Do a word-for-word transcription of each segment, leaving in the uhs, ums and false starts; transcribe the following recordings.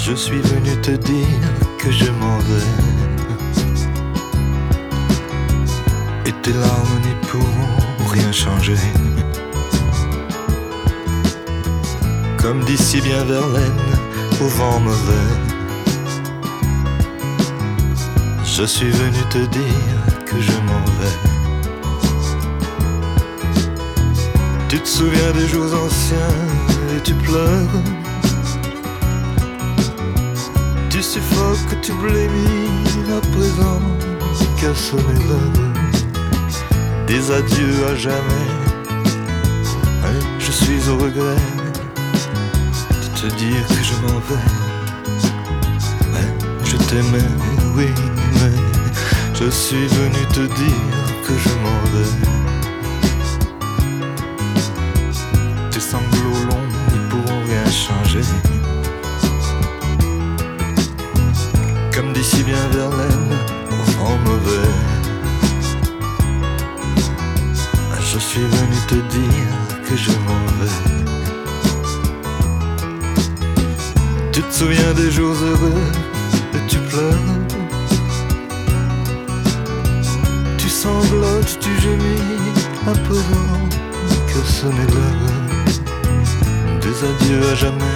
Je suis venu te dire que je m'en vais, et tes larmes n'y pourront rien changer. Comme d'ici bien Verlaine, au vent mauvais, je suis venu te dire que je m'en vais. Tu te souviens des jours anciens et tu pleures. Tu suffoques, tu blémis à présent qu'a sonné l'heure des adieux à jamais. Et je suis au regret de te dire que je m'en vais. Mais je t'aimais, oui, mais je suis venu te dire que je m'en vais. Tes sanglots longs ne pourront rien changer. Comme d'ici bien Verlaine, au vent mauvais, je suis venu te dire que je m'en vais. Tu te souviens des jours heureux et tu pleures. Tu sanglotes, tu gémis à présent que sonne l'heure des adieux à jamais.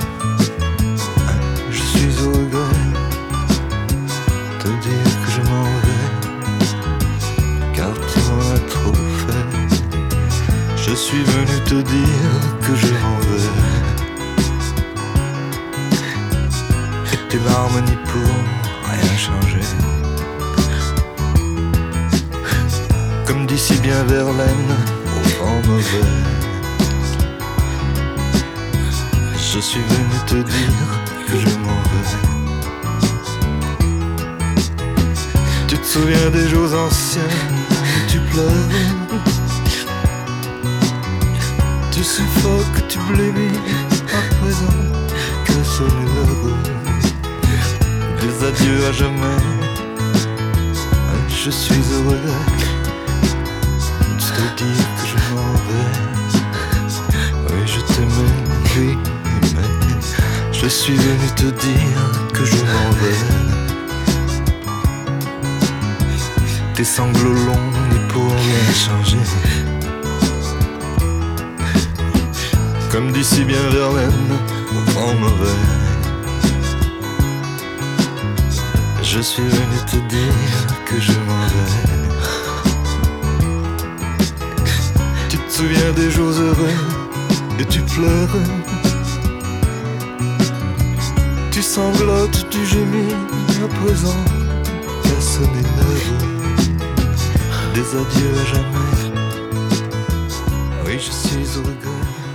Je suis au regret te dire que je m'en vais, car tu m'en as trop fait. Je suis venu te dire que je m'en vais, et tes larmes n'y pourront rien changer. Comme d'ici bien Verlaine, au vent mauvais, je suis venu te dire que je m'en vais. Tu te souviens des jours anciens où tu pleures. Tu suffoques, tu blémis à présent que sonne l'heure des adieux à jamais. Je suis heureux de te dire que je m'en vais. Oui, je t'aimais, oui, mais je suis venu te dire que je m'en vais. Tes sanglots longs n'y pourront rien changer. Comme d'ici bien Verlaine, au vent mauvais, je suis venu te dire que je m'en vais. Tu te souviens des jours heureux et tu pleures. Tu sanglotes, tu gémis à présent qu'a sonné l'heure des adieux à jamais. Oui, je suis au regret